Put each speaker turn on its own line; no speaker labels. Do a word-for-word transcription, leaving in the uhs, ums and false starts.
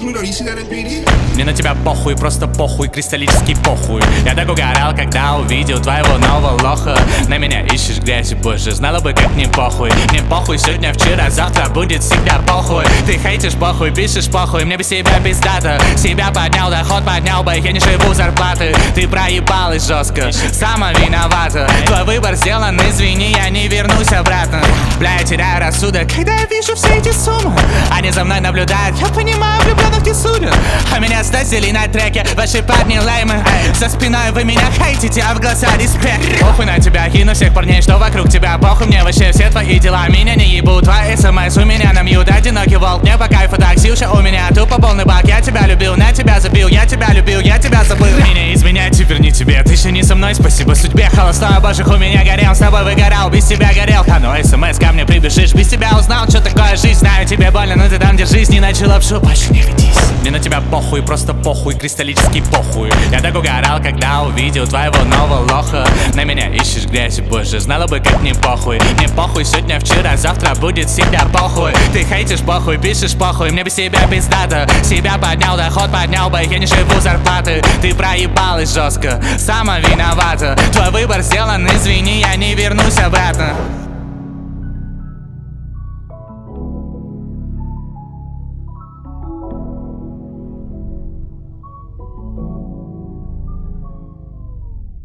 me though. You see that in P D?
Мне на тебя похуй, просто похуй, кристаллический похуй. Я так угорал, когда увидел твоего нового лоха. На меня ищешь грязь, боже, знала бы, как мне похуй. Мне похуй сегодня, вчера, завтра будет всегда похуй. Ты хейтишь похуй, пишешь похуй, мне бы себя пиздата. Себя поднял, доход поднял бы, я не живу зарплаты. Ты проебалась жестко, сама виновата. Твой выбор сделан, извини, я не вернусь обратно. Бля, я теряю рассудок, когда я вижу все эти суммы. Они за мной наблюдают, я понимаю, влюбленных не судят. А меня сдазили на треке, ваши парни леймы. За спиной вы меня хейтите, а в глаза респект. Похуй на тебя, кину всех парней, что вокруг тебя. Похуй мне вообще все твои дела, меня не ебут. Твои смс у меня на мьют, одинокий волк. Мне по кайфу таксиша, у меня тупо полный бак. Я тебя любил, на тебя забил, я тебя любил, я тебя забыл. Меня изменять теперь не тебе, ты еще не со мной, спасибо судьбе. Холостой обожих у меня горел, с тобой выгорал, без тебя горел. А ну смс ко мне прибежишь, без тебя узнал, что такое жизнь. Знаю, тебе больно, но ты там держись, не начал лапшу, больше не ведись. Мне на тебя похуй, просто похуй, кристаллический похуй. Я так угорал, когда увидел твоего нового лоха. На меня ищешь грязь, боже, знала бы, как мне похуй. Мне похуй сегодня, вчера, завтра будет всегда похуй. Ты хейтишь похуй, пишешь похуй, мне бы себя пиздата. Себя поднял, доход поднял бы, я не живу зарплаты. Ты проебалась жестко, сама виновата. Твой выбор сделан, извини, я не вернусь обратно.